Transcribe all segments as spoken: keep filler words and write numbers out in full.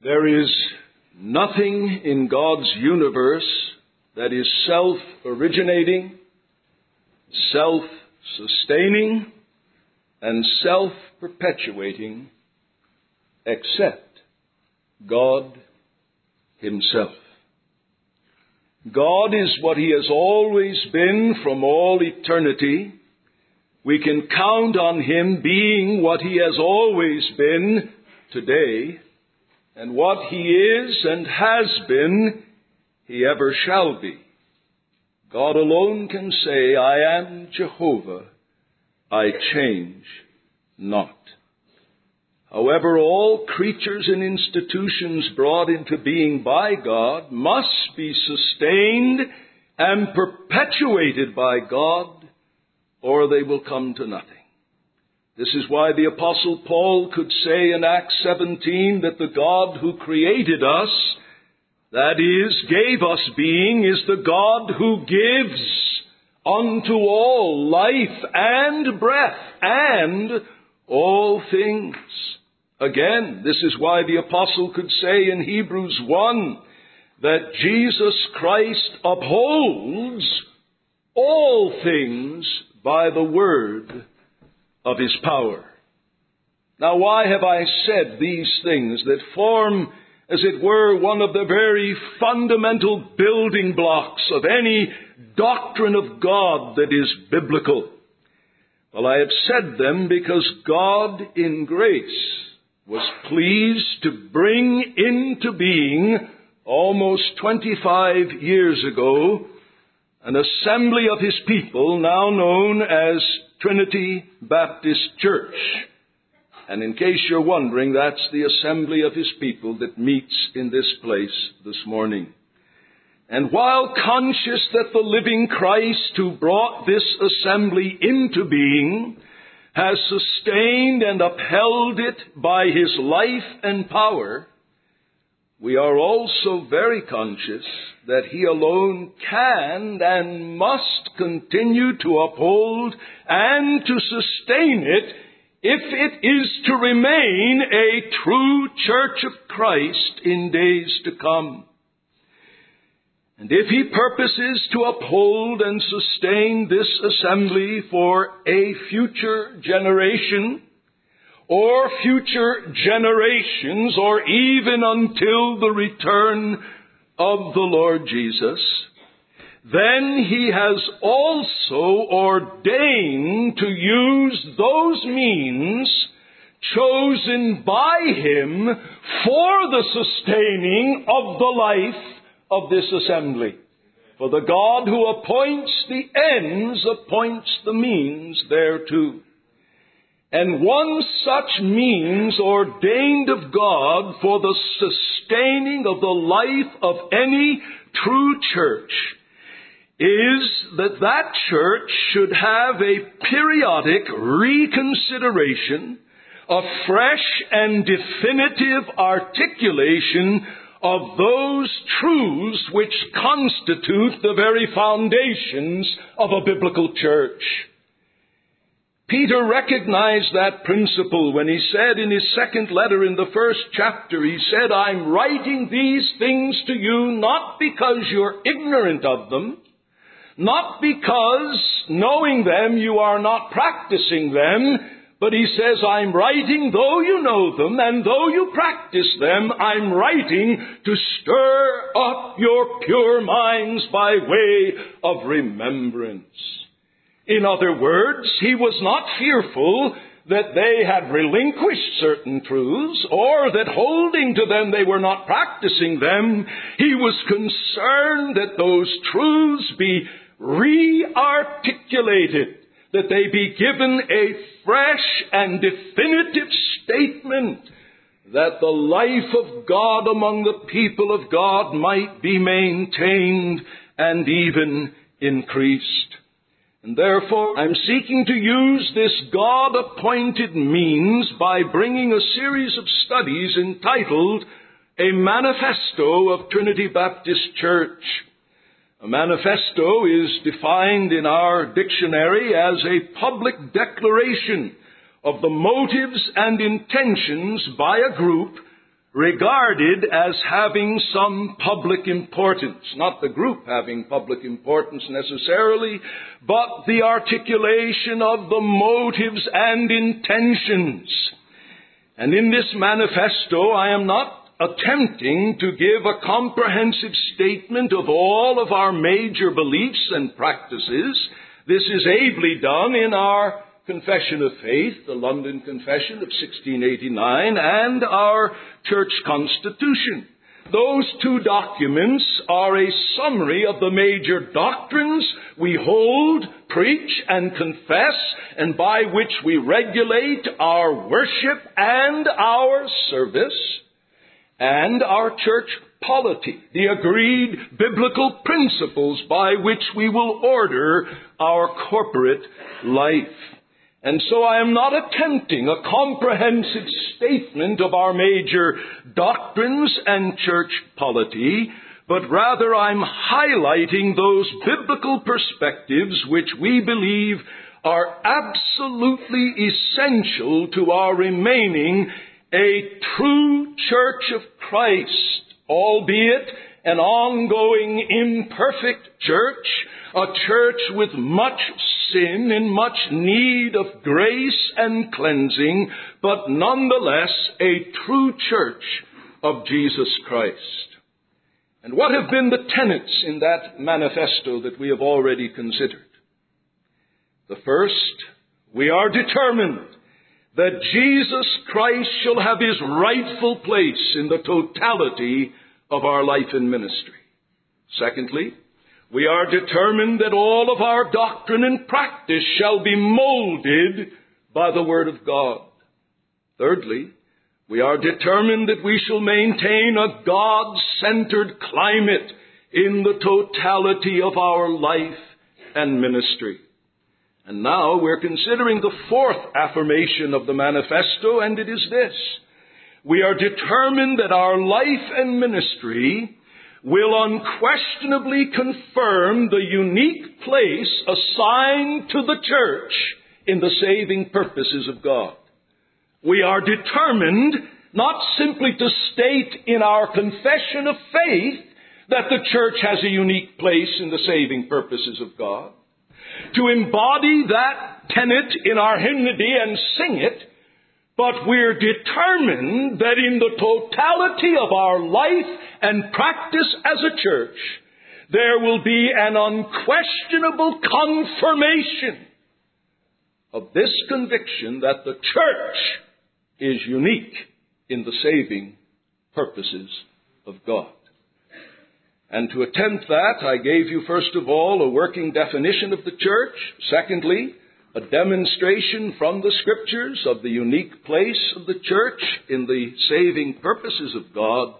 There is nothing in God's universe that is self-originating, self-sustaining, and self-perpetuating except God Himself. God is what He has always been from all eternity. We can count on Him being what He has always been today, and what He is and has been, He ever shall be. God alone can say, I am Jehovah, I change not. However, all creatures and institutions brought into being by God must be sustained and perpetuated by God, or they will come to nothing. This is why the Apostle Paul could say in Acts seventeen that the God who created us, that is, gave us being, is the God who gives unto all life and breath and all things. Again, this is why the Apostle could say in Hebrews one that Jesus Christ upholds all things by the word of His power. Now, why have I said these things that form, as it were, one of the very fundamental building blocks of any doctrine of God that is biblical? Well, I have said them because God in grace was pleased to bring into being, almost twenty-five years ago, an assembly of His people now known as Trinity Baptist Church. And in case you're wondering, that's the assembly of His people that meets in this place this morning. And while conscious that the living Christ who brought this assembly into being has sustained and upheld it by His life and power, we are also very conscious that He alone can and must continue to uphold and to sustain it if it is to remain a true church of Christ in days to come. And if He purposes to uphold and sustain this assembly for a future generation, or future generations, or even until the return of the Lord Jesus, then He has also ordained to use those means chosen by Him for the sustaining of the life of this assembly. For the God who appoints the ends appoints the means thereto. And one such means ordained of God for the sustaining of the life of any true church is that that church should have a periodic reconsideration, a fresh and definitive articulation of those truths which constitute the very foundations of a biblical church. Peter recognized that principle when he said in his second letter in the first chapter, he said, I'm writing these things to you not because you're ignorant of them, not because knowing them you are not practicing them, but he says, I'm writing though you know them, and though you practice them, I'm writing to stir up your pure minds by way of remembrance. In other words, he was not fearful that they had relinquished certain truths, or that holding to them they were not practicing them. He was concerned that those truths be re-articulated, that they be given a fresh and definitive statement, that the life of God among the people of God might be maintained and even increased. And therefore, I'm seeking to use this God-appointed means by bringing a series of studies entitled A Manifesto of Trinity Baptist Church. A manifesto is defined in our dictionary as a public declaration of the motives and intentions by a group regarded as having some public importance. Not the group having public importance necessarily, but the articulation of the motives and intentions. And in this manifesto, I am not attempting to give a comprehensive statement of all of our major beliefs and practices. This is ably done in our Confession of Faith, the London Confession of sixteen eighty-nine, and our Church Constitution. Those two documents are a summary of the major doctrines we hold, preach, and confess, and by which we regulate our worship and our service, and our church polity, the agreed biblical principles by which we will order our corporate life. And so I am not attempting a comprehensive statement of our major doctrines and church polity, but rather I'm highlighting those biblical perspectives which we believe are absolutely essential to our remaining a true church of Christ, albeit an ongoing imperfect church, a church with much sin and much need of grace and cleansing, but nonetheless a true church of Jesus Christ. And what have been the tenets in that manifesto that we have already considered? The first, we are determined that Jesus Christ shall have his rightful place in the totality of our life and ministry. Secondly, we are determined that all of our doctrine and practice shall be molded by the Word of God. Thirdly, we are determined that we shall maintain a God-centered climate in the totality of our life and ministry. And now we're considering the fourth affirmation of the manifesto, and it is this. We are determined that our life and ministry will unquestionably confirm the unique place assigned to the church in the saving purposes of God. We are determined not simply to state in our confession of faith that the church has a unique place in the saving purposes of God, to embody that tenet in our hymnody and sing it, but we're determined that in the totality of our life and practice as a church, there will be an unquestionable confirmation of this conviction that the church is unique in the saving purposes of God. And to attempt that, I gave you, first of all, a working definition of the church. Secondly, a demonstration from the Scriptures of the unique place of the church in the saving purposes of God.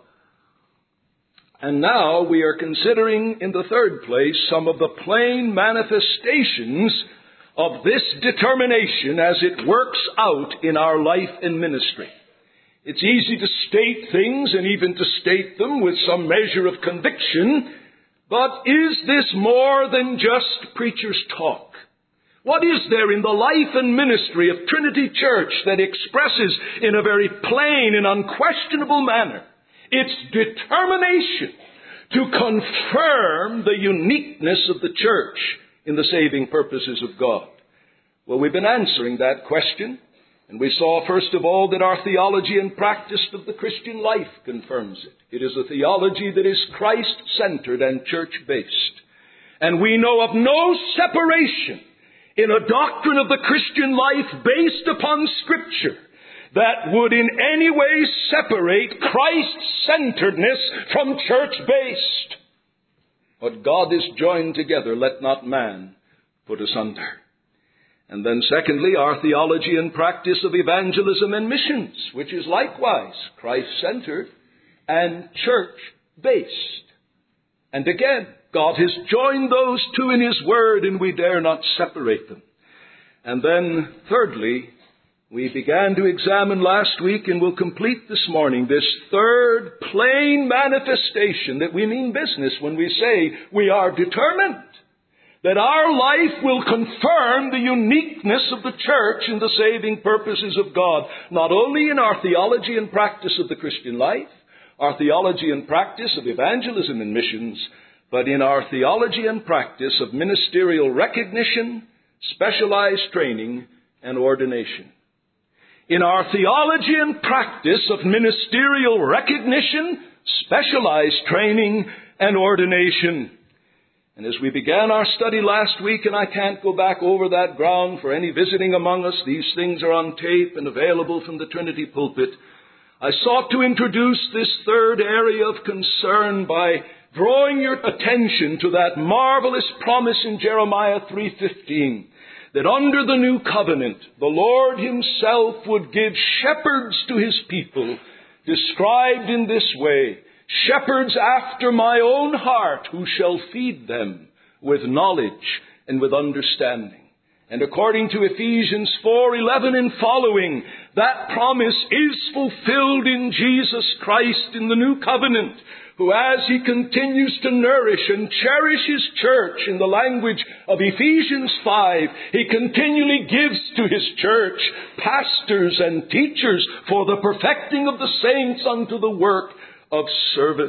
And now we are considering, in the third place, some of the plain manifestations of this determination as it works out in our life and ministry. It's easy to state things and even to state them with some measure of conviction, but is this more than just preacher's talk? What is there in the life and ministry of Trinity Church that expresses in a very plain and unquestionable manner its determination to confirm the uniqueness of the church in the saving purposes of God? Well, we've been answering that question, and we saw, first of all, that our theology and practice of the Christian life confirms it. It is a theology that is Christ-centered and church-based. And we know of no separation in a doctrine of the Christian life based upon Scripture that would in any way separate Christ-centeredness from church-based. What God has joined together, let not man put asunder. And then secondly, our theology and practice of evangelism and missions, which is likewise Christ-centered and church-based. And again, God has joined those two in His Word, and we dare not separate them. And then thirdly, we began to examine last week and will complete this morning this third plain manifestation that we mean business when we say we are determined that our life will confirm the uniqueness of the church in the saving purposes of God, not only in our theology and practice of the Christian life, our theology and practice of evangelism and missions, but in our theology and practice of ministerial recognition, specialized training, and ordination. In our theology and practice of ministerial recognition, specialized training, and ordination. And as we began our study last week, and I can't go back over that ground for any visiting among us, these things are on tape and available from the Trinity pulpit, I sought to introduce this third area of concern by drawing your attention to that marvelous promise in Jeremiah three fifteen, that under the new covenant, the Lord himself would give shepherds to his people, described in this way: shepherds after my own heart, who shall feed them with knowledge and with understanding. And according to Ephesians four eleven and following, that promise is fulfilled in Jesus Christ in the new covenant, who, as he continues to nourish and cherish his church in the language of Ephesians five, he continually gives to his church pastors and teachers for the perfecting of the saints unto the work of service.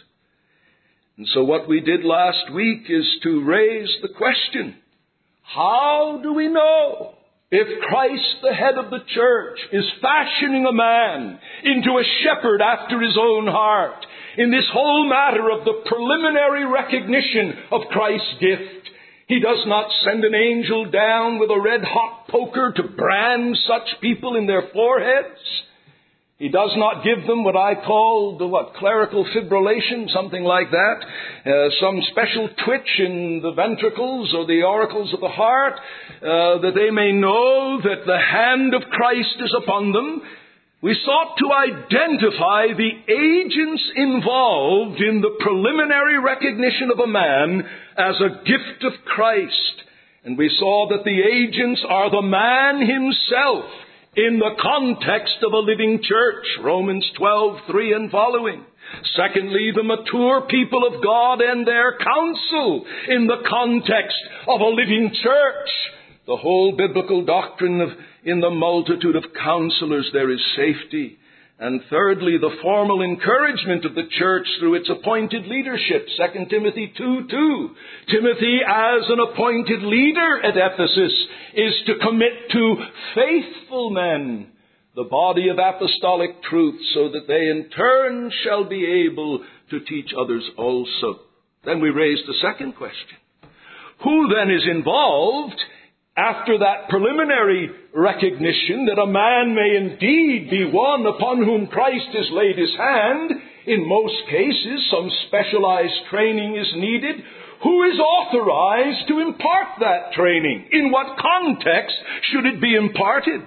And so what we did last week is to raise the question, how do we know if Christ, the head of the church, is fashioning a man into a shepherd after his own heart in this whole matter of the preliminary recognition of Christ's gift? He does not send an angel down with a red-hot poker to brand such people in their foreheads. He does not give them what I call the what clerical fibrillation, something like that, uh, some special twitch in the ventricles or the auricles of the heart, uh, that they may know that the hand of Christ is upon them. We sought to identify the agents involved in the preliminary recognition of a man as a gift of Christ. And we saw that the agents are the man himself, in the context of a living church, Romans twelve three and following. Secondly, the mature people of God and their counsel in the context of a living church. The whole biblical doctrine of in the multitude of counselors there is safety. And thirdly, the formal encouragement of the church through its appointed leadership, Second Timothy two two. Timothy, as an appointed leader at Ephesus, is to commit to faithful men the body of apostolic truth, so that they in turn shall be able to teach others also. Then we raised the second question. Who then is involved after that preliminary recognition that a man may indeed be one upon whom Christ has laid his hand? In most cases, some specialized training is needed. Who is authorized to impart that training? In what context should it be imparted?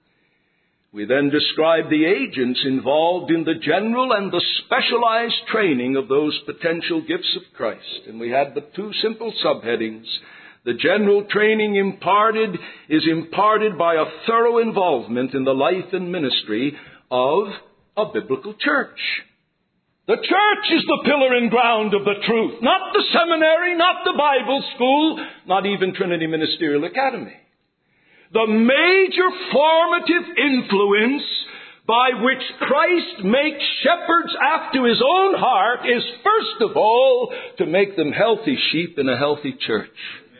We then describe the agents involved in the general and the specialized training of those potential gifts of Christ. And we had but two simple subheadings. The general training imparted is imparted by a thorough involvement in the life and ministry of a biblical church. The church is the pillar and ground of the truth, not the seminary, not the Bible school, not even Trinity Ministerial Academy. The major formative influence by which Christ makes shepherds after his own heart is, first of all, to make them healthy sheep in a healthy church.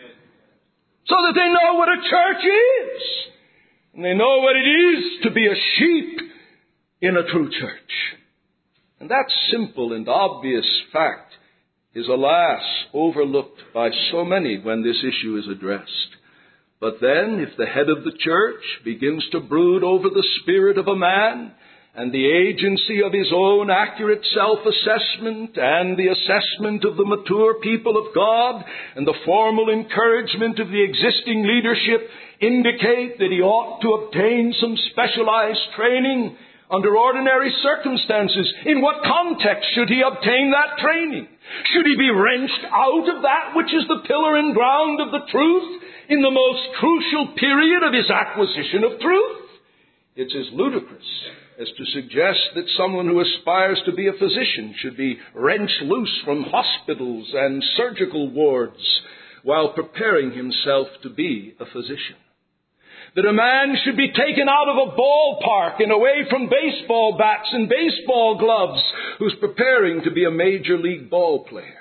So that they know what a church is. And they know what it is to be a sheep in a true church. And that simple and obvious fact is, alas, overlooked by so many when this issue is addressed. But then, if the head of the church begins to brood over the spirit of a man, and the agency of his own accurate self-assessment, and the assessment of the mature people of God, and the formal encouragement of the existing leadership indicate that he ought to obtain some specialized training under ordinary circumstances, in what context should he obtain that training? Should he be wrenched out of that which is the pillar and ground of the truth in the most crucial period of his acquisition of truth? It's as ludicrous as to suggest that someone who aspires to be a physician should be wrenched loose from hospitals and surgical wards while preparing himself to be a physician. That a man should be taken out of a ballpark and away from baseball bats and baseball gloves who's preparing to be a major league ball player.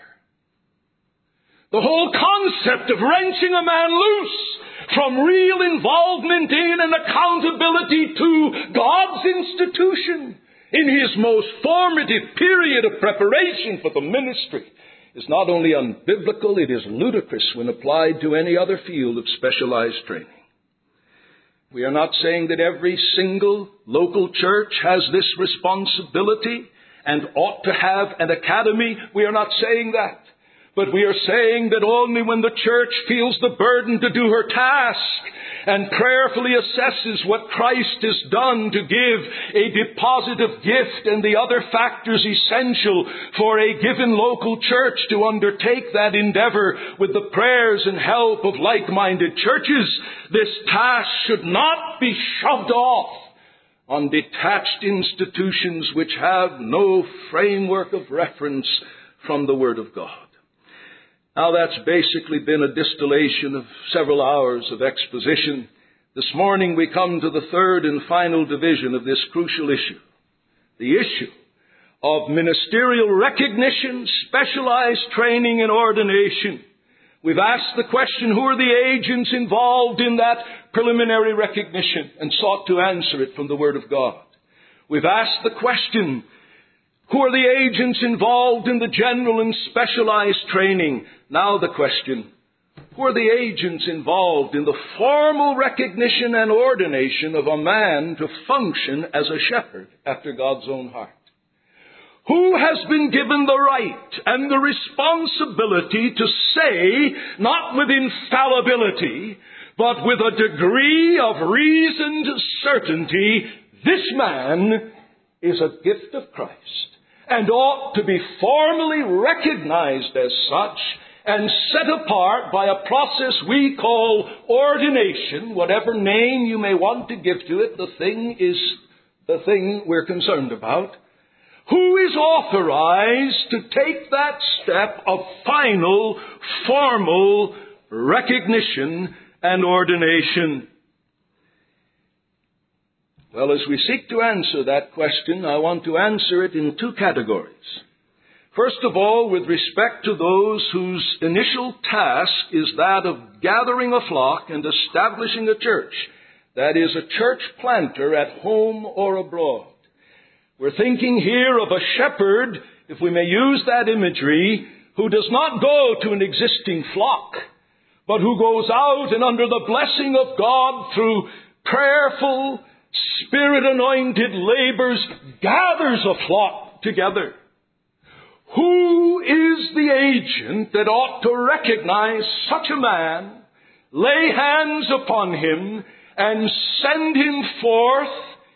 The whole concept of wrenching a man loose from real involvement in and accountability to God's institution in his most formative period of preparation for the ministry is not only unbiblical, it is ludicrous when applied to any other field of specialized training. We are not saying that every single local church has this responsibility and ought to have an academy. We are not saying that. But we are saying that only when the church feels the burden to do her task and prayerfully assesses what Christ has done to give a deposit of gift and the other factors essential for a given local church to undertake that endeavor with the prayers and help of like-minded churches, this task should not be shoved off on detached institutions which have no framework of reference from the Word of God. Now, that's basically been a distillation of several hours of exposition. This morning we come to the third and final division of this crucial issue. The issue of ministerial recognition, specialized training, and ordination. We've asked the question, who are the agents involved in that preliminary recognition, and sought to answer it from the Word of God. We've asked the question, who are the agents involved in the general and specialized training? Now the question, who are the agents involved in the formal recognition and ordination of a man to function as a shepherd after God's own heart? Who has been given the right and the responsibility to say, not with infallibility, but with a degree of reasoned certainty, this man is a gift of Christ and ought to be formally recognized as such and set apart by a process we call ordination. Whatever name you may want to give to it, the thing is the thing we're concerned about. Who is authorized to take that step of final, formal recognition and ordination? Well, as we seek to answer that question, I want to answer it in two categories. First of all, with respect to those whose initial task is that of gathering a flock and establishing a church, that is, a church planter at home or abroad. We're thinking here of a shepherd, if we may use that imagery, who does not go to an existing flock, but who goes out and under the blessing of God through prayerful, Spirit-anointed labors, gathers a flock together. Who is the agent that ought to recognize such a man, lay hands upon him, and send him forth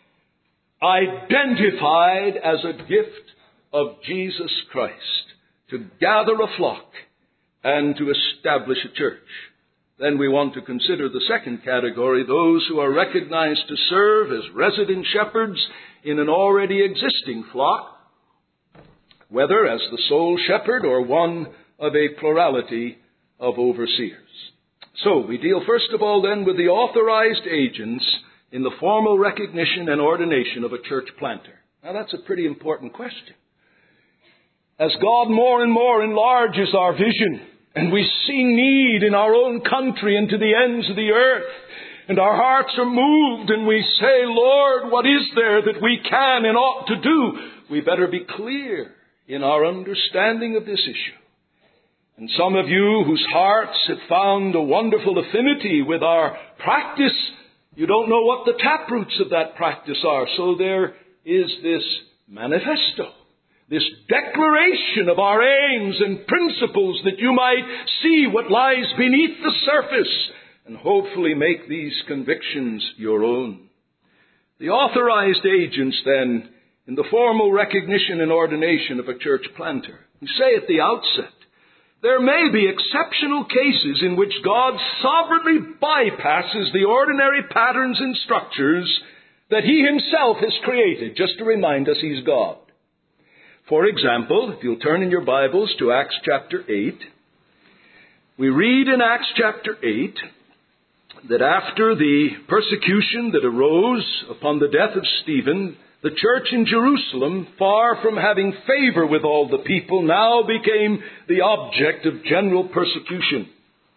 identified as a gift of Jesus Christ to gather a flock and to establish a church? Then we want to consider the second category, those who are recognized to serve as resident shepherds in an already existing flock, whether as the sole shepherd or one of a plurality of overseers. So we deal first of all then with the authorized agents in the formal recognition and ordination of a church planter. Now that's a pretty important question. As God more and more enlarges our vision, and we see need in our own country and to the ends of the earth, and our hearts are moved, and we say, Lord, what is there that we can and ought to do? We better be clear in our understanding of this issue. And some of you whose hearts have found a wonderful affinity with our practice, you don't know what the taproots of that practice are. So there is this manifesto, this declaration of our aims and principles, that you might see what lies beneath the surface and hopefully make these convictions your own. The authorized agents then in the formal recognition and ordination of a church planter. We say at the outset, there may be exceptional cases in which God sovereignly bypasses the ordinary patterns and structures that He Himself has created, just to remind us He's God. For example, if you'll turn in your Bibles to Acts chapter eight, We read in Acts chapter eight that after the persecution that arose upon the death of Stephen, the church in Jerusalem, far from having favor with all the people, now became the object of general persecution.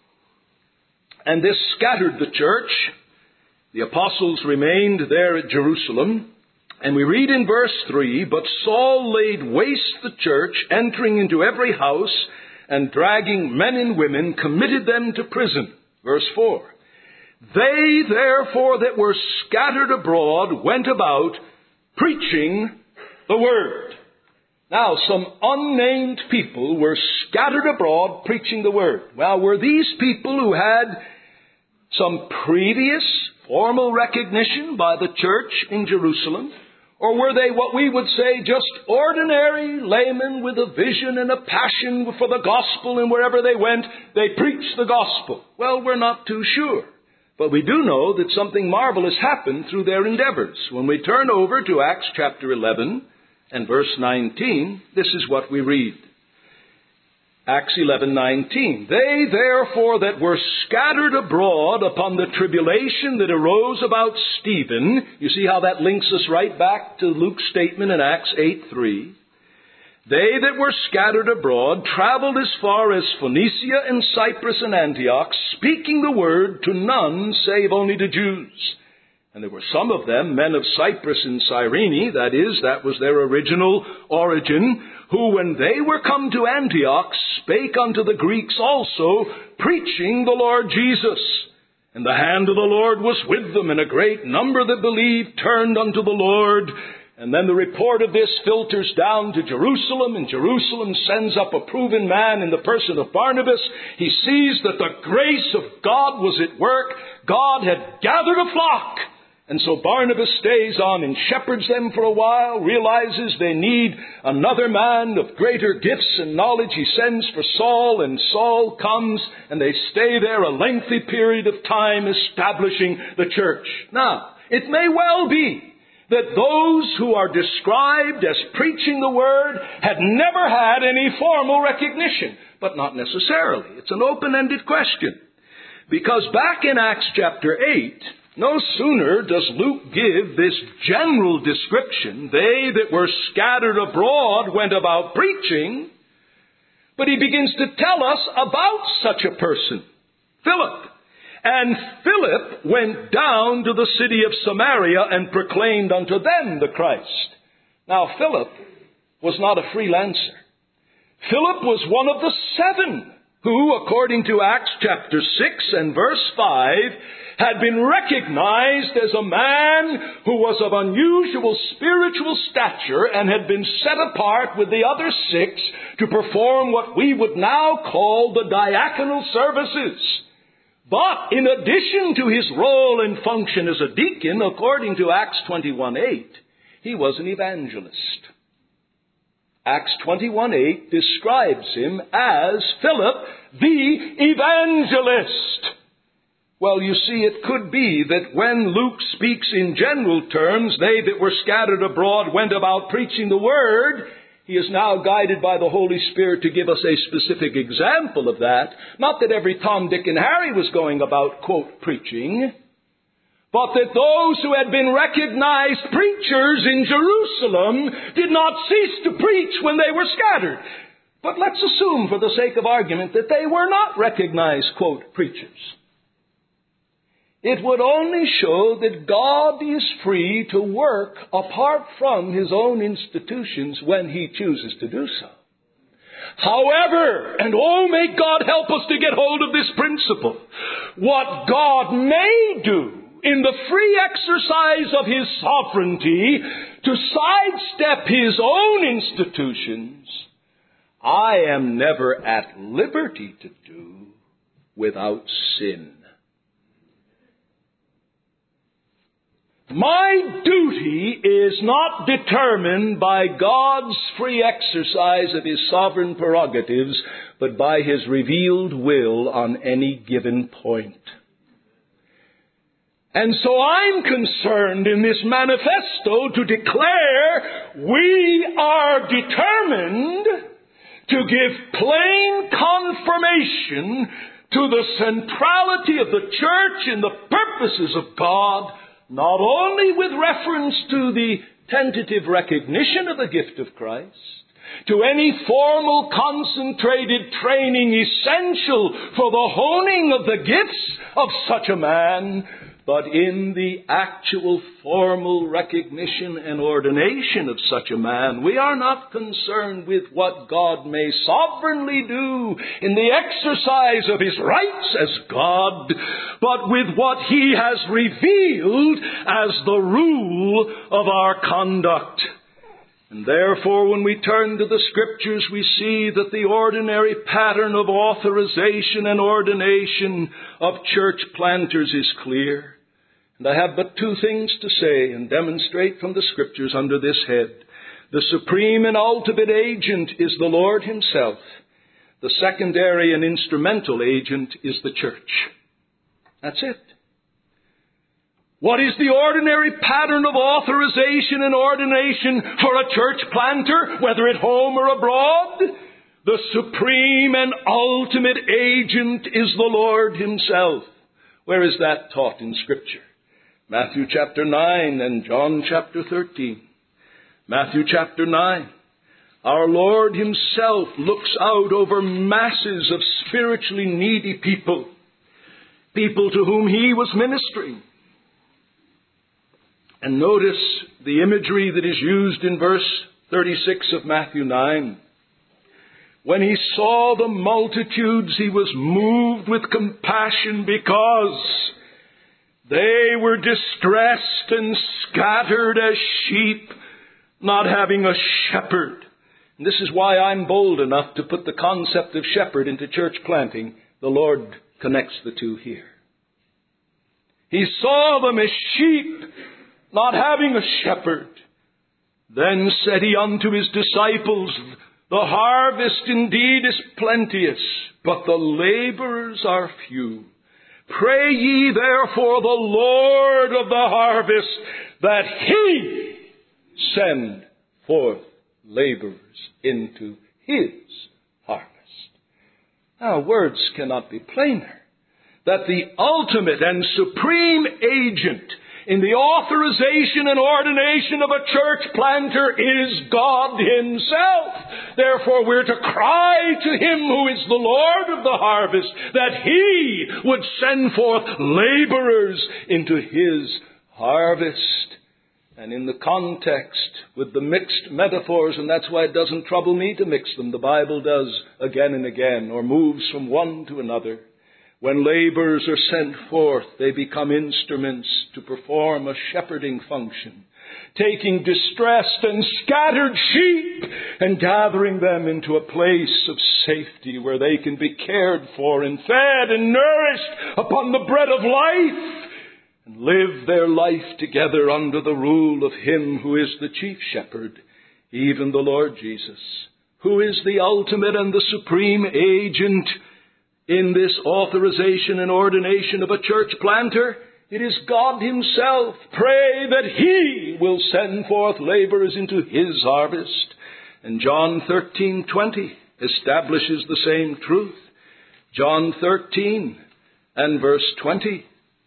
And this scattered the church. The apostles remained there at Jerusalem. And we read in verse three, "But Saul laid waste the church, entering into every house, and dragging men and women, committed them to prison." Verse four, "They therefore that were scattered abroad went about, preaching the word." Now, some unnamed people were scattered abroad preaching the word. Well, were these people who had some previous formal recognition by the church in Jerusalem? Or were they what we would say just ordinary laymen with a vision and a passion for the gospel, and wherever they went, they preached the gospel? Well, we're not too sure. But we do know that something marvelous happened through their endeavors. When we turn over to Acts chapter eleven and verse nineteen, this is what we read. Acts eleven nineteen. "They therefore that were scattered abroad upon the tribulation that arose about Stephen," you see how that links us right back to Luke's statement in Acts eight three. "They that were scattered abroad traveled as far as Phoenicia and Cyprus and Antioch, speaking the word to none save only to Jews. And there were some of them, men of Cyprus and Cyrene," that is, that was their original origin, "who when they were come to Antioch spake unto the Greeks also, preaching the Lord Jesus. And the hand of the Lord was with them, and a great number that believed turned unto the Lord." And then the report of this filters down to Jerusalem, and Jerusalem sends up a proven man in the person of Barnabas. He sees that the grace of God was at work. God had gathered a flock. And so Barnabas stays on and shepherds them for a while, realizes they need another man of greater gifts and knowledge. He sends for Saul, and Saul comes, and they stay there a lengthy period of time establishing the church. Now, it may well be that those who are described as preaching the word had never had any formal recognition, but not necessarily. It's an open-ended question. Because back in Acts chapter eight, no sooner does Luke give this general description, "They that were scattered abroad went about preaching," but he begins to tell us about such a person, Philip. "And Philip went down to the city of Samaria and proclaimed unto them the Christ." Now, Philip was not a freelancer. Philip was one of the seven who, according to Acts chapter six and verse five, had been recognized as a man who was of unusual spiritual stature and had been set apart with the other six to perform what we would now call the diaconal services. But in addition to his role and function as a deacon, according to Acts twenty-one eight, he was an evangelist. Acts twenty-one eight describes him as Philip the evangelist. Well, you see, it could be that when Luke speaks in general terms, "They that were scattered abroad went about preaching the word," he is now guided by the Holy Spirit to give us a specific example of that. Not that every Tom, Dick, and Harry was going about, quote, preaching, but that those who had been recognized preachers in Jerusalem did not cease to preach when they were scattered. But let's assume, for the sake of argument, that they were not recognized, quote, preachers. It would only show that God is free to work apart from His own institutions when He chooses to do so. However, and oh, may God help us to get hold of this principle, what God may do in the free exercise of His sovereignty to sidestep His own institutions, I am never at liberty to do without sin. My duty is not determined by God's free exercise of His sovereign prerogatives, but by His revealed will on any given point. And so I'm concerned in this manifesto to declare we are determined to give plain confirmation to the centrality of the church in the purposes of God, not only with reference to the tentative recognition of the gift of Christ, to any formal concentrated training essential for the honing of the gifts of such a man, but in the actual formal recognition and ordination of such a man. We are not concerned with what God may sovereignly do in the exercise of His rights as God, but with what He has revealed as the rule of our conduct. And therefore, when we turn to the Scriptures, we see that the ordinary pattern of authorization and ordination of church planters is clear. And I have but two things to say and demonstrate from the Scriptures under this head. The supreme and ultimate agent is the Lord Himself. The secondary and instrumental agent is the church. That's it. What is the ordinary pattern of authorization and ordination for a church planter, whether at home or abroad? The supreme and ultimate agent is the Lord Himself. Where is that taught in Scripture? Matthew chapter nine and John chapter thirteen. Matthew chapter nine. Our Lord Himself looks out over masses of spiritually needy people, people to whom He was ministering. And notice the imagery that is used in verse thirty-six of Matthew nine. When He saw the multitudes, He was moved with compassion because they were distressed and scattered as sheep, not having a shepherd. And this is why I'm bold enough to put the concept of shepherd into church planting. The Lord connects the two here. He saw them as sheep, not having a shepherd. Then said He unto His disciples, the harvest indeed is plenteous, but the laborers are few. Pray ye therefore the Lord of the harvest that He send forth laborers into His harvest. Now, words cannot be plainer that the ultimate and supreme agent in the authorization and ordination of a church planter is God Himself. Therefore, we're to cry to Him who is the Lord of the harvest that He would send forth laborers into His harvest. And in the context with the mixed metaphors, and that's why it doesn't trouble me to mix them. The Bible does again and again, or moves from one to another. When laborers are sent forth, they become instruments to perform a shepherding function, taking distressed and scattered sheep and gathering them into a place of safety where they can be cared for and fed and nourished upon the bread of life and live their life together under the rule of Him who is the chief shepherd, even the Lord Jesus, who is the ultimate and the supreme agent in this authorization and ordination of a church planter. It is God Himself. Pray that He will send forth laborers into His harvest. And John thirteen twenty establishes the same truth. John thirteen and verse twenty.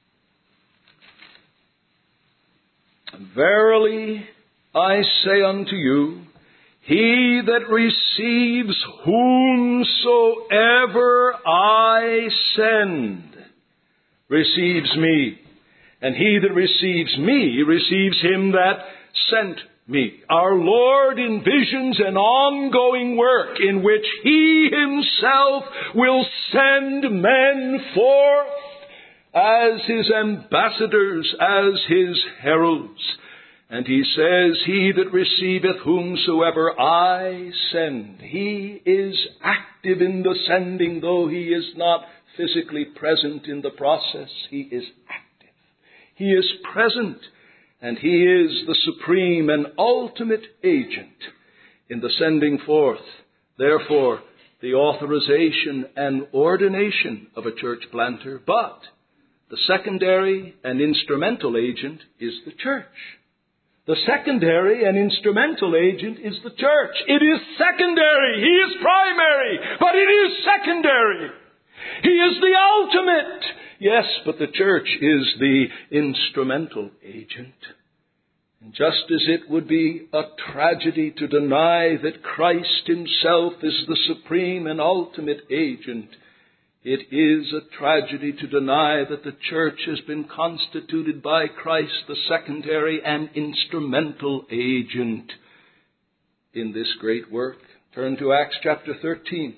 Verily I say unto you, he that receives whomsoever I send receives me. And he that receives me receives Him that sent me. Our Lord envisions an ongoing work in which He Himself will send men forth as His ambassadors, as His heralds. And He says, he that receiveth whomsoever I send. He is active in the sending, though He is not physically present in the process. He is active. He is present, and He is the supreme and ultimate agent in the sending forth. Therefore, the authorization and ordination of a church planter, but the secondary and instrumental agent is the church. The secondary and instrumental agent is the church. It is secondary. He is primary, but it is secondary. He is the ultimate. Yes, but the church is the instrumental agent. And just as it would be a tragedy to deny that Christ himself is the supreme and ultimate agent, it is a tragedy to deny that the church has been constituted by Christ, the secondary and instrumental agent in this great work. Turn to Acts chapter thirteen.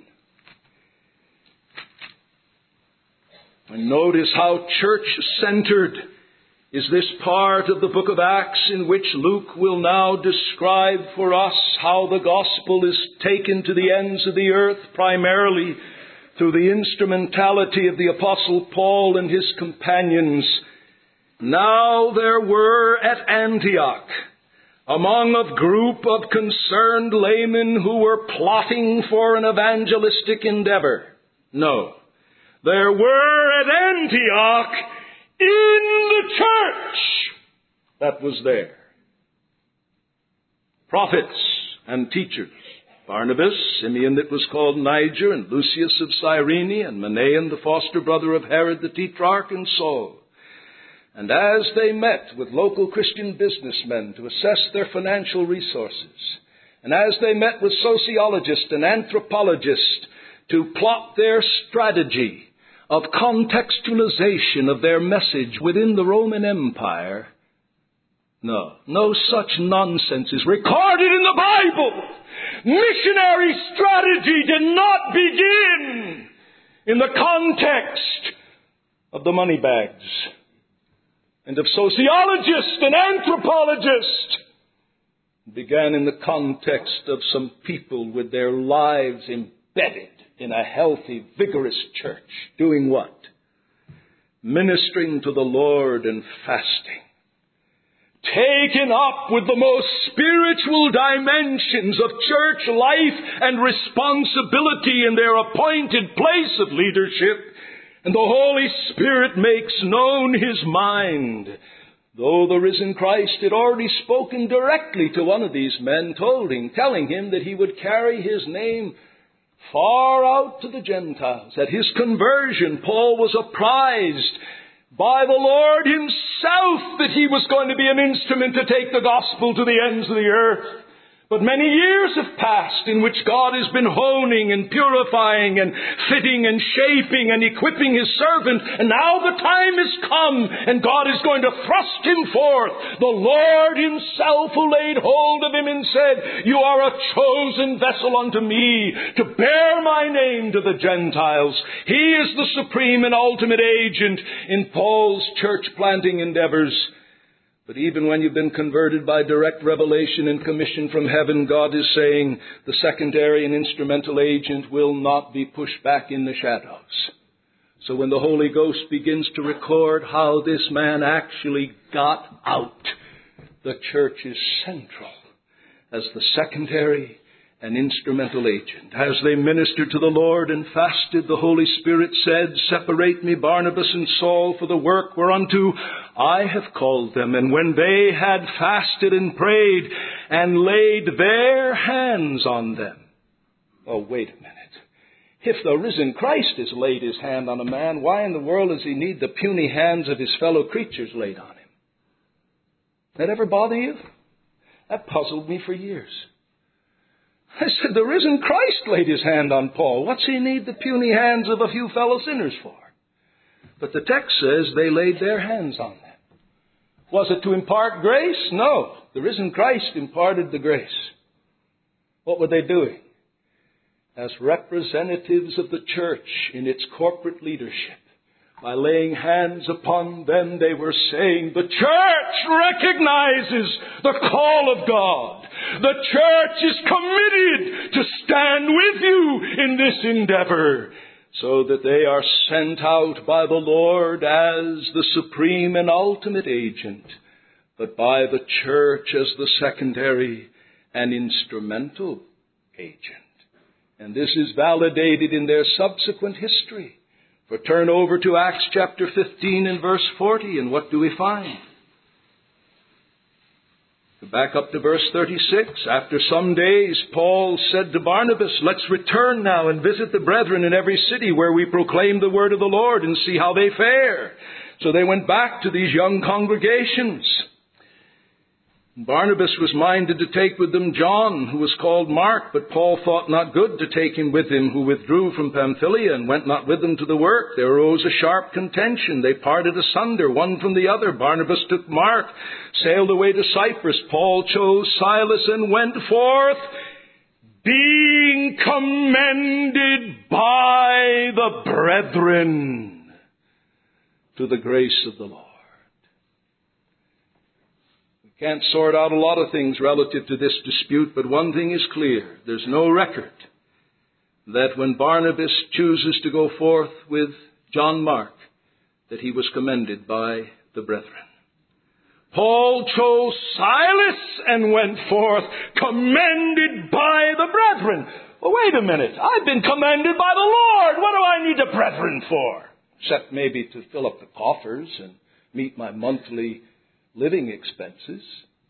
And notice how church-centered is this part of the book of Acts in which Luke will now describe for us how the gospel is taken to the ends of the earth, primarily through the instrumentality of the Apostle Paul and his companions. Now there were at Antioch, among a group of concerned laymen who were plotting for an evangelistic endeavor. No. There were at Antioch in the church that was there prophets and teachers. Barnabas, Simeon that was called Niger, and Lucius of Cyrene, and Manaen the foster brother of Herod the Tetrarch, and Saul. And as they met with local Christian businessmen to assess their financial resources, and as they met with sociologists and anthropologists to plot their strategy of contextualization of their message within the Roman Empire, no, no such nonsense is recorded in the Bible. Missionary strategy did not begin in the context of the money bags and of sociologists and anthropologists. It began in the context of some people with their lives embedded in a healthy, vigorous church. Doing what? Ministering to the Lord and fasting. Taken up with the most spiritual dimensions of church life and responsibility in their appointed place of leadership. And the Holy Spirit makes known His mind. Though the risen Christ had already spoken directly to one of these men, told him, telling him that he would carry his name far out to the Gentiles. At his conversion, Paul was apprised by the Lord himself that he was going to be an instrument to take the gospel to the ends of the earth. But many years have passed in which God has been honing and purifying and fitting and shaping and equipping His servant. And now the time has come and God is going to thrust him forth. The Lord himself who laid hold of him and said, "You are a chosen vessel unto me to bear my name to the Gentiles." He is the supreme and ultimate agent in Paul's church planting endeavors. But even when you've been converted by direct revelation and commission from heaven, God is saying the secondary and instrumental agent will not be pushed back in the shadows. So when the Holy Ghost begins to record how this man actually got out, the church is central as the secondary and instrumental agent. As they ministered to the Lord and fasted, the Holy Spirit said, "Separate me Barnabas and Saul for the work whereunto I have called them." And when they had fasted and prayed and laid their hands on them. Oh, wait a minute. If the risen Christ has laid His hand on a man, why in the world does He need the puny hands of His fellow creatures laid on him? That ever bother you? That puzzled me for years. I said, the risen Christ laid His hand on Paul. What's He need the puny hands of a few fellow sinners for? But the text says they laid their hands on them. Was it to impart grace? No. The risen Christ imparted the grace. What were they doing? As representatives of the church in its corporate leadership, by laying hands upon them, they were saying, the church recognizes the call of God. The church is committed to stand with you in this endeavor, so that they are sent out by the Lord as the supreme and ultimate agent, but by the church as the secondary and instrumental agent. And this is validated in their subsequent history. For turn over to Acts chapter fifteen and verse forty, and what do we find? Back up to verse thirty-six. After some days, Paul said to Barnabas, let's return now and visit the brethren in every city where we proclaim the word of the Lord and see how they fare. So they went back to these young congregations. Barnabas was minded to take with them John, who was called Mark, but Paul thought not good to take him with him, who withdrew from Pamphylia and went not with them to the work. There arose a sharp contention. They parted asunder, one from the other. Barnabas took Mark, sailed away to Cyprus. Paul chose Silas and went forth, being commended by the brethren to the grace of the Lord. Can't sort out a lot of things relative to this dispute, but one thing is clear. There's no record that when Barnabas chooses to go forth with John Mark, that he was commended by the brethren. Paul chose Silas and went forth commended by the brethren. Well, wait a minute. I've been commended by the Lord. What do I need the brethren for? Except maybe to fill up the coffers and meet my monthly living expenses.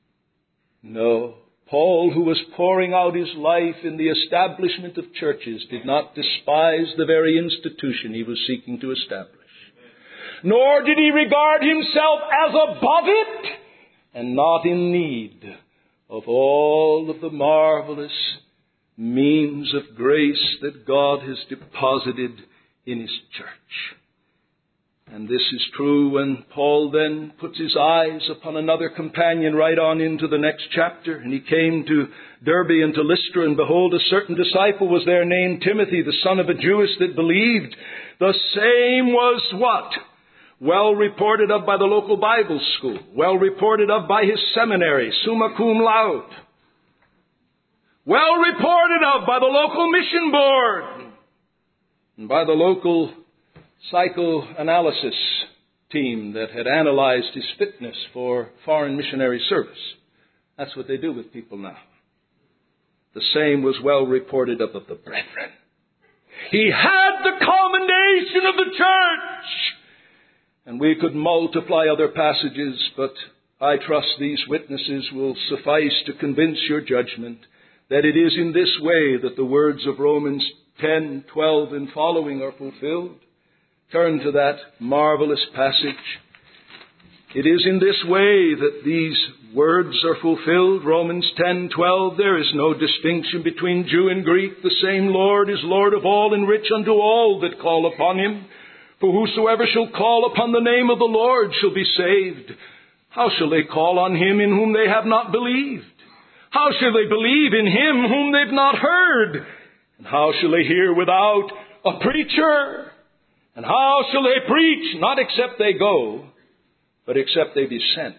No. Paul, who was pouring out his life in the establishment of churches, did not despise the very institution he was seeking to establish. Nor did he regard himself as above it, and not in need of all of the marvelous means of grace that God has deposited in His church. And this is true when Paul then puts his eyes upon another companion right on into the next chapter. And he came to Derbe and to Lystra, and behold, a certain disciple was there named Timothy, the son of a Jewess that believed. The same was what? Well reported of by the local Bible school. Well reported of by his seminary, summa cum laude. Well reported of by the local mission board. And by the local psychoanalysis team that had analyzed his fitness for foreign missionary service. That's what they do with people now. The same was well reported of, of the brethren. He had the commendation of the church. And we could multiply other passages, but I trust these witnesses will suffice to convince your judgment that it is in this way that the words of Romans ten, twelve and following are fulfilled. Turn to that marvelous passage. It is in this way that these words are fulfilled. Romans ten twelve, there is no distinction between Jew and Greek. The same Lord is Lord of all and rich unto all that call upon Him. For whosoever shall call upon the name of the Lord shall be saved. How shall they call on Him in whom they have not believed? How shall they believe in Him whom they've not heard? And how shall they hear without a preacher? And how shall they preach? Not except they go, but except they be sent.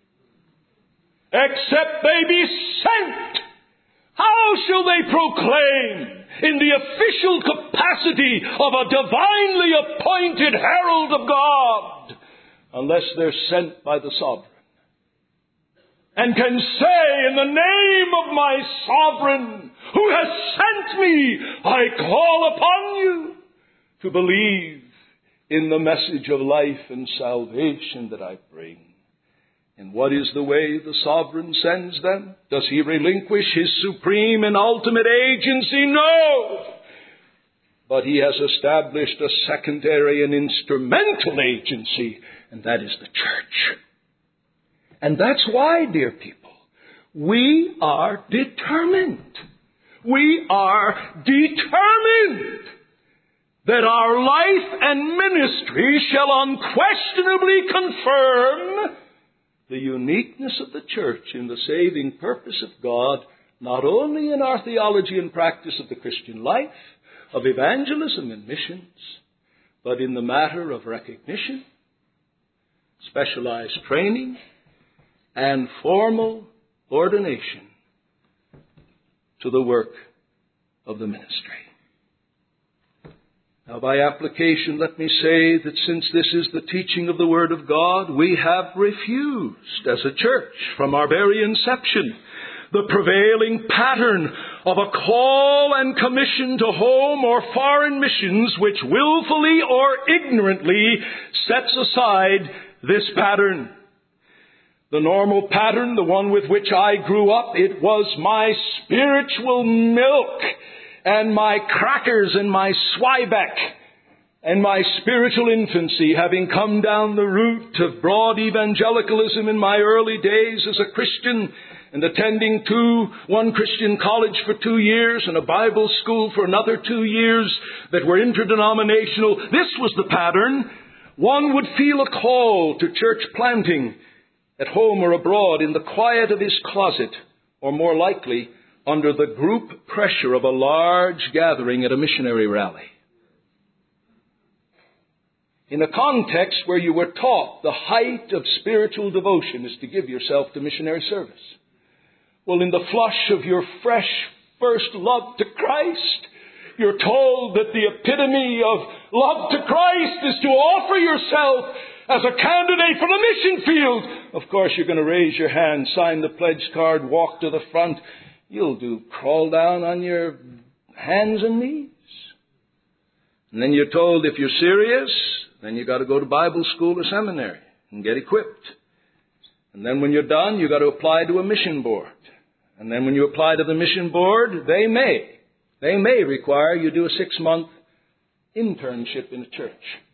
Except they be sent! How shall they proclaim in the official capacity of a divinely appointed herald of God unless they're sent by the sovereign? And can say, in the name of my sovereign who has sent me, I call upon you to believe in the message of life and salvation that I bring. And what is the way the sovereign sends them? Does He relinquish His supreme and ultimate agency? No! But He has established a secondary and instrumental agency, and that is the church. And that's why, dear people, we are determined. We are determined that our life and ministry shall unquestionably confirm the uniqueness of the church in the saving purpose of God, not only in our theology and practice of the Christian life, of evangelism and missions, but in the matter of recognition, specialized training, and formal ordination to the work of the ministry. Now, by application, let me say that since this is the teaching of the Word of God, we have refused as a church from our very inception the prevailing pattern of a call and commission to home or foreign missions which willfully or ignorantly sets aside this pattern. The normal pattern, the one with which I grew up, it was my spiritual milk and my crackers and my Swiebeck and my spiritual infancy, having come down the route of broad evangelicalism in my early days as a Christian and attending two, one Christian college for two years and a Bible school for another two years that were interdenominational. This was the pattern. One would feel a call to church planting at home or abroad in the quiet of his closet, or more likely, under the group pressure of a large gathering at a missionary rally. In a context where you were taught the height of spiritual devotion is to give yourself to missionary service. Well, in the flush of your fresh first love to Christ, you're told that the epitome of love to Christ is to offer yourself as a candidate for the mission field. Of course, you're going to raise your hand, sign the pledge card, walk to the front. You'll do crawl down on your hands and knees. And then you're told if you're serious, then you got to go to Bible school or seminary and get equipped. And then when you're done, you got to apply to a mission board. And then when you apply to the mission board, they may, they may require you do a six-month internship in a church.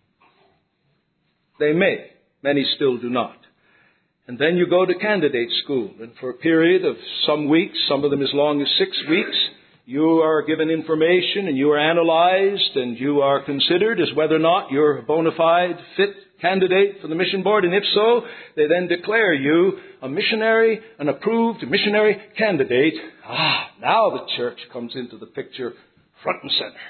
They may. Many still do not. And then you go to candidate school. And for a period of some weeks, some of them as long as six weeks, you are given information and you are analyzed and you are considered as whether or not you're a bona fide fit candidate for the mission board. And if so, they then declare you a missionary, an approved missionary candidate. Ah, now the church comes into the picture front and center.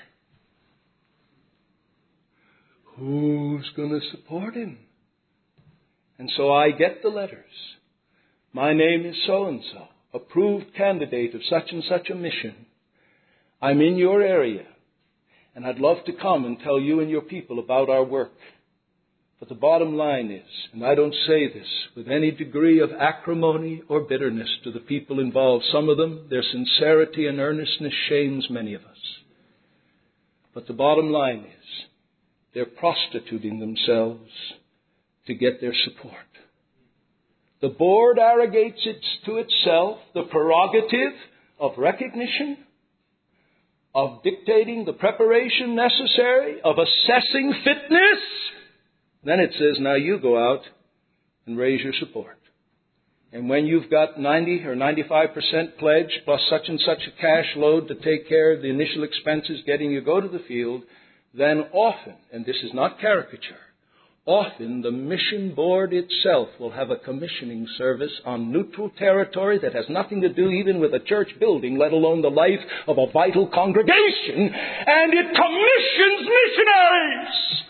Who's going to support him? And so I get the letters. My name is so-and-so, approved candidate of such and such a mission. I'm in your area, and I'd love to come and tell you and your people about our work. But the bottom line is, and I don't say this with any degree of acrimony or bitterness to the people involved. Some of them, their sincerity and earnestness shames many of us. But the bottom line is, they're prostituting themselves to get their support. The board arrogates it to itself the prerogative of recognition, of dictating the preparation necessary, of assessing fitness. Then it says, now you go out and raise your support. And when you've got ninety or ninety-five percent pledge plus such and such a cash load to take care of the initial expenses getting you go to the field, then often, and this is not caricature, often the mission board itself will have a commissioning service on neutral territory that has nothing to do even with a church building, let alone the life of a vital congregation, and it commissions missionaries.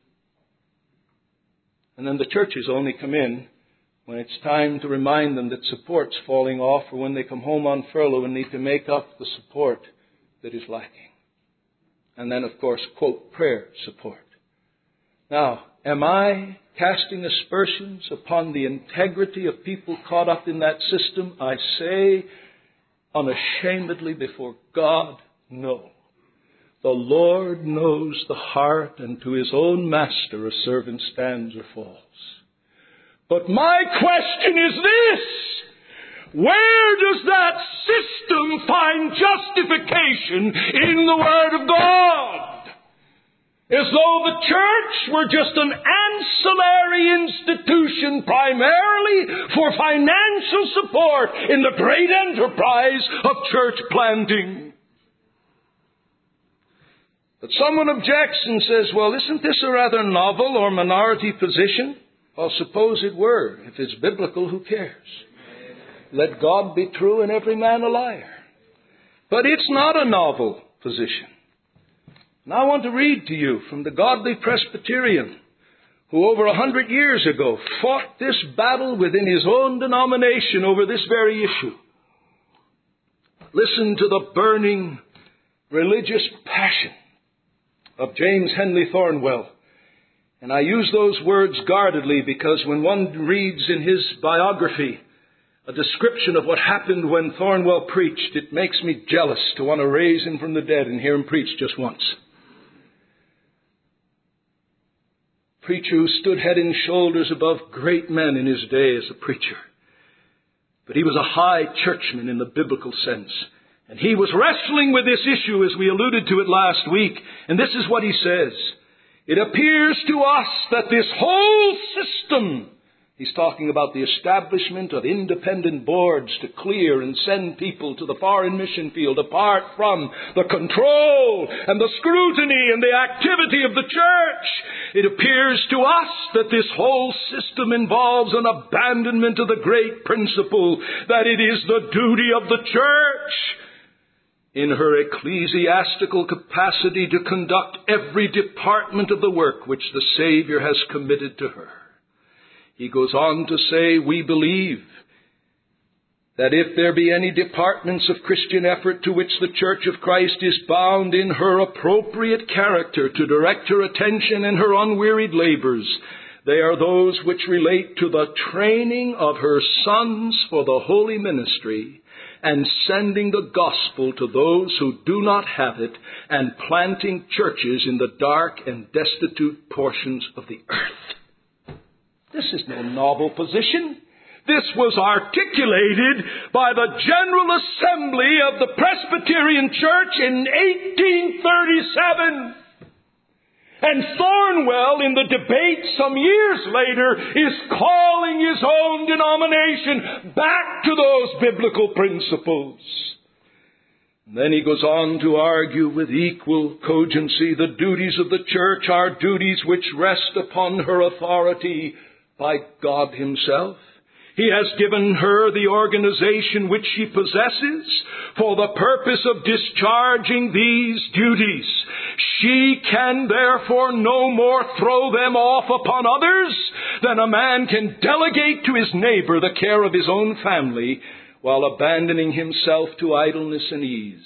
And then the churches only come in when it's time to remind them that support's falling off, or when they come home on furlough and need to make up the support that is lacking. And then, of course, quote, prayer support. Now, am I casting aspersions upon the integrity of people caught up in that system? I say unashamedly before God, no. The Lord knows the heart, and to His own master a servant stands or falls. But my question is this: where does that system find justification in the Word of God? As though the church were just an ancillary institution primarily for financial support in the great enterprise of church planting. But someone objects and says, well, isn't this a rather novel or minority position? Well, suppose it were. If it's biblical, who cares? Let God be true and every man a liar. But it's not a novel position. Now I want to read to you from the godly Presbyterian who over a hundred years ago fought this battle within his own denomination over this very issue. Listen to the burning religious passion of James Henley Thornwell. And I use those words guardedly because when one reads in his biography a description of what happened when Thornwell preached, it makes me jealous to want to raise him from the dead and hear him preach just once. preacher who stood head and shoulders above great men in his day as a preacher. But he was a high churchman in the biblical sense. And he was wrestling with this issue as we alluded to it last week. And this is what he says. It appears to us that this whole system, he's talking about the establishment of independent boards to clear and send people to the foreign mission field apart from the control and the scrutiny and the activity of the church. It appears to us that this whole system involves an abandonment of the great principle that it is the duty of the church in her ecclesiastical capacity to conduct every department of the work which the Savior has committed to her. He goes on to say, we believe that if there be any departments of Christian effort to which the Church of Christ is bound in her appropriate character to direct her attention and her unwearied labors, they are those which relate to the training of her sons for the holy ministry and sending the gospel to those who do not have it and planting churches in the dark and destitute portions of the earth. This is no novel position. This was articulated by the General Assembly of the Presbyterian Church in eighteen thirty-seven. And Thornwell, in the debate some years later, is calling his own denomination back to those biblical principles. And then he goes on to argue with equal cogency the duties of the church are duties which rest upon her authority by God Himself. He has given her the organization which she possesses for the purpose of discharging these duties. She can therefore no more throw them off upon others than a man can delegate to his neighbor the care of his own family while abandoning himself to idleness and ease.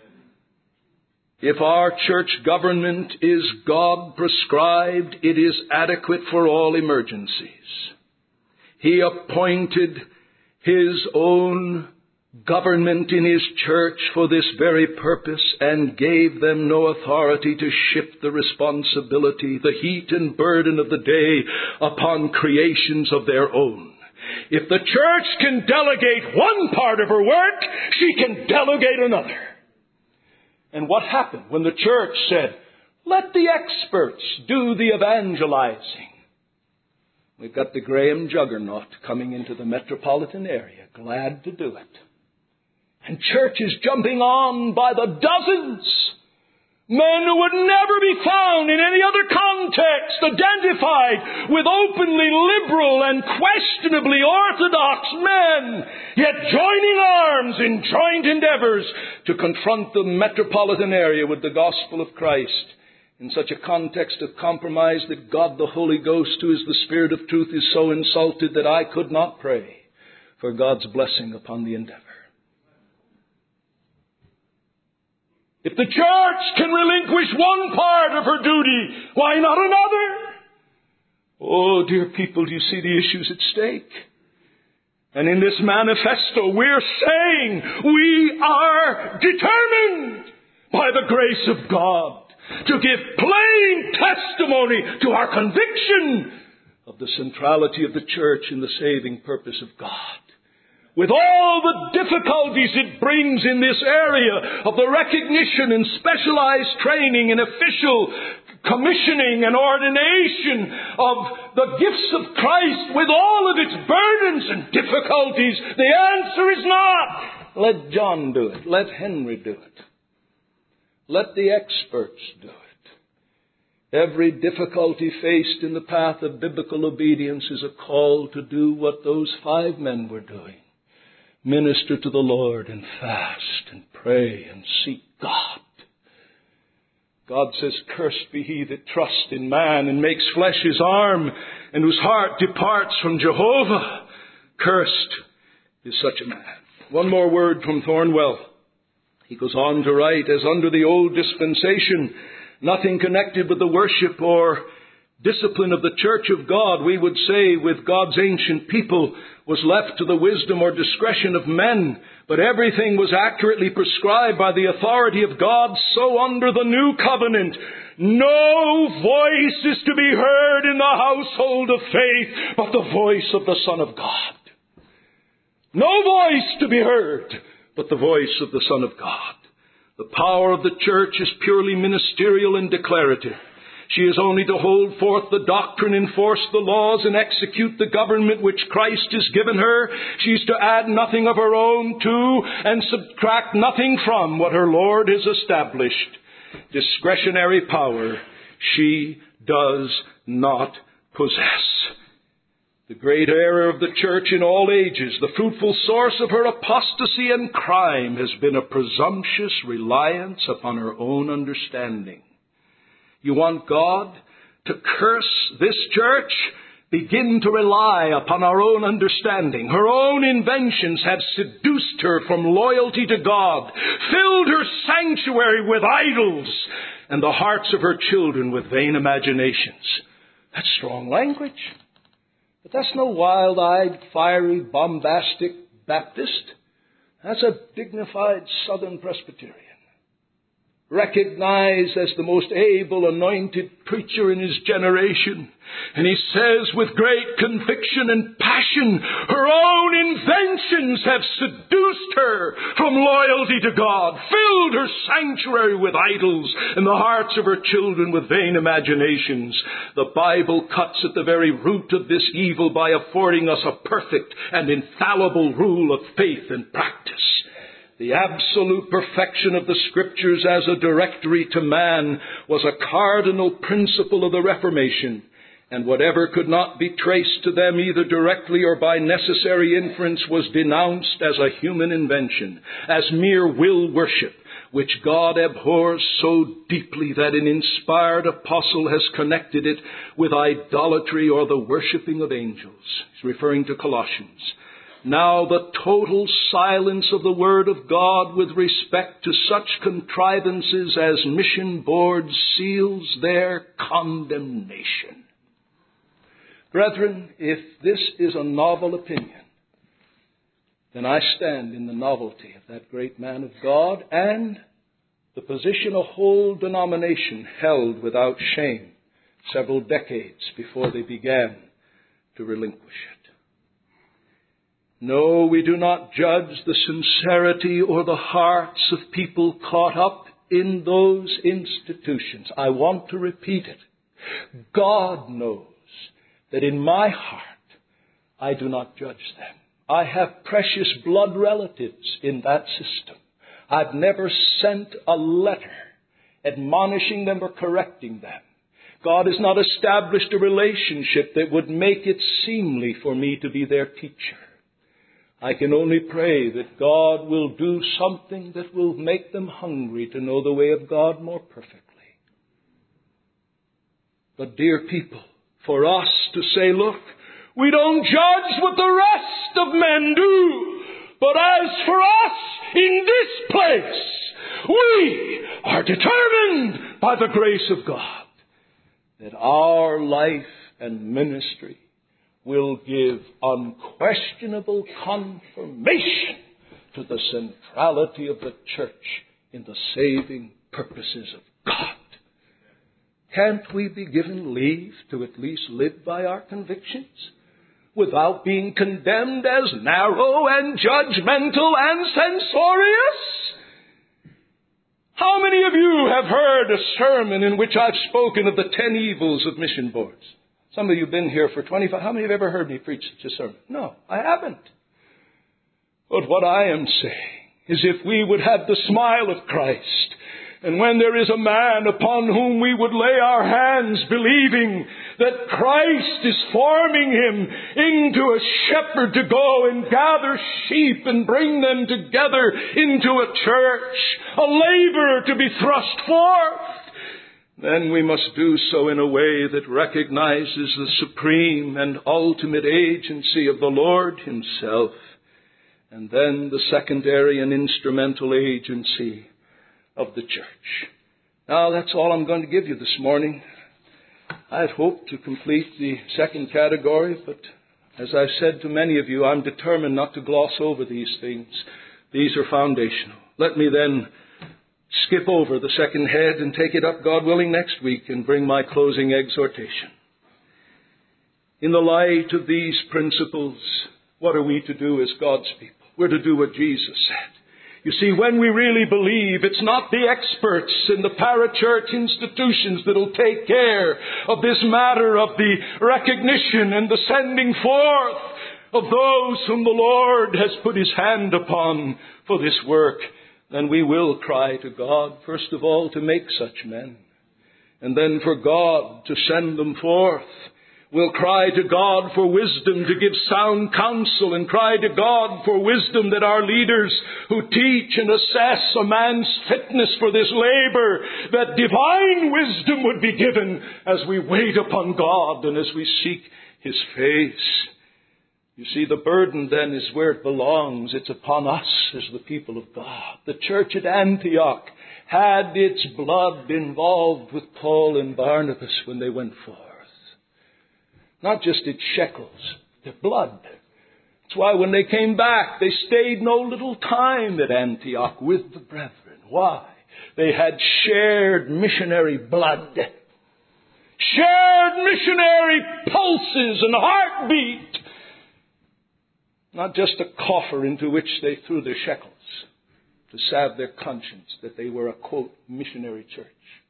If our church government is God prescribed, it is adequate for all emergencies. He appointed His own government in His church for this very purpose and gave them no authority to shift the responsibility, the heat and burden of the day upon creations of their own. If the church can delegate one part of her work, she can delegate another. And what happened when the church said, let the experts do the evangelizing? We've got the Graham juggernaut coming into the metropolitan area, glad to do it. And churches jumping on by the dozens. Men who would never be found in any other context, identified with openly liberal and questionably orthodox men, yet joining arms in joint endeavors to confront the metropolitan area with the gospel of Christ. In such a context of compromise that God the Holy Ghost, who is the Spirit of truth, is so insulted that I could not pray for God's blessing upon the endeavor. If the church can relinquish one part of her duty, why not another? Oh, dear people, do you see the issues at stake? And in this manifesto, we're saying we are determined by the grace of God to give plain testimony to our conviction of the centrality of the church in the saving purpose of God. With all the difficulties it brings in this area of the recognition and specialized training and official commissioning and ordination of the gifts of Christ, with all of its burdens and difficulties, the answer is not, let John do it, let Henry do it. Let the experts do it. Every difficulty faced in the path of biblical obedience is a call to do what those five men were doing. Minister to the Lord and fast and pray and seek God. God says, cursed be he that trusts in man and makes flesh his arm and whose heart departs from Jehovah. Cursed is such a man. One more word from Thornwell. He goes on to write, as under the old dispensation, nothing connected with the worship or Discipline of the church of God, we would say, with God's ancient people, was left to the wisdom or discretion of men, but everything was accurately prescribed by the authority of God. So under the new covenant, no voice is to be heard in the household of faith but the voice of the Son of God. No voice to be heard but the voice of the Son of God. The power of the church is purely ministerial and declarative. She is only to hold forth the doctrine, enforce the laws, and execute the government which Christ has given her. She is to add nothing of her own to and subtract nothing from what her Lord has established. Discretionary power she does not possess. The great error of the church in all ages, the fruitful source of her apostasy and crime, has been a presumptuous reliance upon her own understanding. You want God to curse this church? Begin to rely upon our own understanding. Her own inventions have seduced her from loyalty to God, filled her sanctuary with idols, and the hearts of her children with vain imaginations. That's strong language. But that's no wild-eyed, fiery, bombastic Baptist. That's a dignified Southern Presbyterian, recognized as the most able anointed preacher in his generation. And he says with great conviction and passion, her own inventions have seduced her from loyalty to God, filled her sanctuary with idols, and the hearts of her children with vain imaginations. The Bible cuts at the very root of this evil by affording us a perfect and infallible rule of faith and practice. The absolute perfection of the Scriptures as a directory to man was a cardinal principle of the Reformation, and whatever could not be traced to them either directly or by necessary inference was denounced as a human invention, as mere will worship, which God abhors so deeply that an inspired apostle has connected it with idolatry or the worshipping of angels. He's referring to Colossians. Now the total silence of the Word of God with respect to such contrivances as mission boards seals their condemnation. Brethren, if this is a novel opinion, then I stand in the novelty of that great man of God and the position a whole denomination held without shame several decades before they began to relinquish it. No, we do not judge the sincerity or the hearts of people caught up in those institutions. I want to repeat it. God knows that in my heart I do not judge them. I have precious blood relatives in that system. I've never sent a letter admonishing them or correcting them. God has not established a relationship that would make it seemly for me to be their teacher. I can only pray that God will do something that will make them hungry to know the way of God more perfectly. But dear people, for us to say, look, we don't judge what the rest of men do, but as for us in this place, we are determined by the grace of God that our life and ministry will give unquestionable confirmation to the centrality of the church in the saving purposes of God. Can't we be given leave to at least live by our convictions without being condemned as narrow and judgmental and censorious? How many of you have heard a sermon in which I've spoken of the ten evils of mission boards? Some of you have been here for twenty-five. How many have ever heard me preach such a sermon? No, I haven't. But what I am saying is if we would have the smile of Christ, and when there is a man upon whom we would lay our hands believing that Christ is forming him into a shepherd to go and gather sheep and bring them together into a church, a laborer to be thrust forth, then we must do so in a way that recognizes the supreme and ultimate agency of the Lord Himself, and then the secondary and instrumental agency of the church. Now, that's all I'm going to give you this morning. I had hoped to complete the second category, but as I've said to many of you, I'm determined not to gloss over these things. These are foundational. Let me then skip over the second head and take it up, God willing, next week and bring my closing exhortation. In the light of these principles, what are we to do as God's people? We're to do what Jesus said. You see, when we really believe, it's not the experts in the parachurch institutions that'll take care of this matter of the recognition and the sending forth of those whom the Lord has put His hand upon for this work. Then we will cry to God, first of all, to make such men, and then for God to send them forth. We'll cry to God for wisdom to give sound counsel, and cry to God for wisdom that our leaders who teach and assess a man's fitness for this labor, that divine wisdom would be given as we wait upon God and as we seek His face. You see, the burden then is where it belongs. It's upon us as the people of God. The church at Antioch had its blood involved with Paul and Barnabas when they went forth. Not just its shekels, their blood. That's why when they came back, they stayed no little time at Antioch with the brethren. Why? They had shared missionary blood. Shared missionary pulses and heartbeat. Not just a coffer into which they threw their shekels to salve their conscience that they were a, quote, missionary church.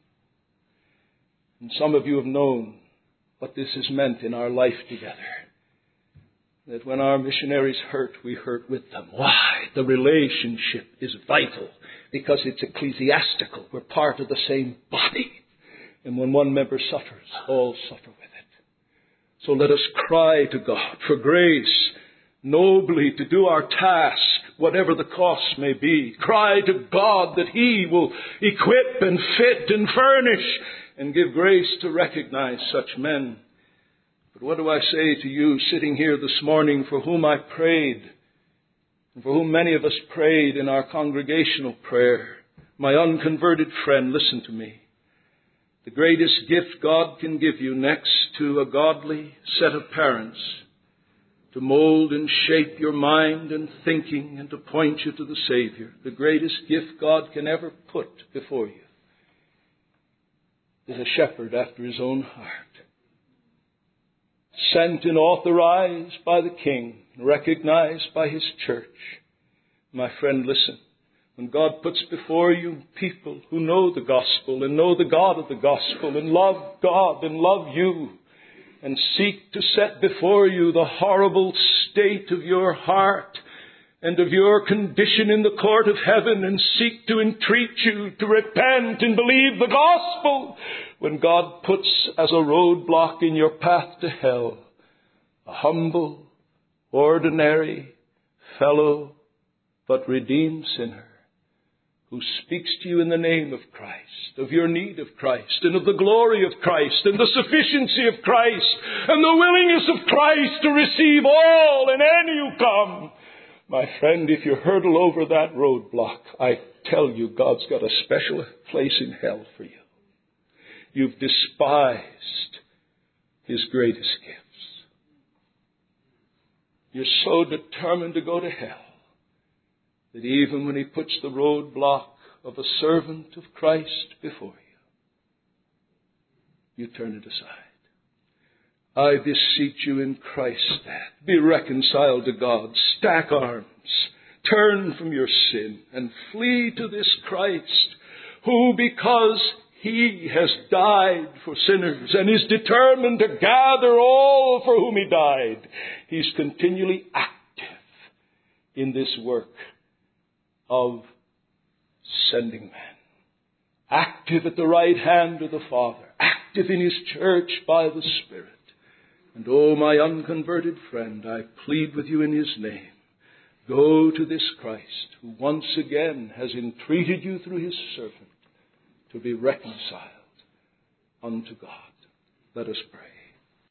And some of you have known what this has meant in our life together. That when our missionaries hurt, we hurt with them. Why? The relationship is vital because it's ecclesiastical. We're part of the same body. And when one member suffers, all suffer with it. So let us cry to God for grace nobly to do our task, whatever the cost may be. Cry to God that He will equip and fit and furnish and give grace to recognize such men. But what do I say to you sitting here this morning, for whom I prayed, and for whom many of us prayed in our congregational prayer? My unconverted friend, listen to me. The greatest gift God can give you, next to a godly set of parents, to mold and shape your mind and thinking and to point you to the Savior, the greatest gift God can ever put before you is a shepherd after His own heart. Sent and authorized by the King, recognized by His church. My friend, listen. When God puts before you people who know the gospel and know the God of the gospel and love God and love you and seek to set before you the horrible state of your heart and of your condition in the court of heaven and seek to entreat you to repent and believe the gospel, when God puts as a roadblock in your path to hell a humble, ordinary, fellow, but redeemed sinner who speaks to you in the name of Christ, of your need of Christ, and of the glory of Christ, and the sufficiency of Christ, and the willingness of Christ to receive all and any who come. My friend, if you hurdle over that roadblock, I tell you, God's got a special place in hell for you. You've despised His greatest gifts. You're so determined to go to hell that even when He puts the roadblock of a servant of Christ before you, you turn it aside. I beseech you in Christ's stead, be reconciled to God, stack arms, turn from your sin, and flee to this Christ, who, because He has died for sinners and is determined to gather all for whom He died, He's continually active in this work of sending men. Active at the right hand of the Father. Active in His church by the Spirit. And oh, my unconverted friend, I plead with you in His name. Go to this Christ, who once again has entreated you through His servant to be reconciled unto God. Let us pray.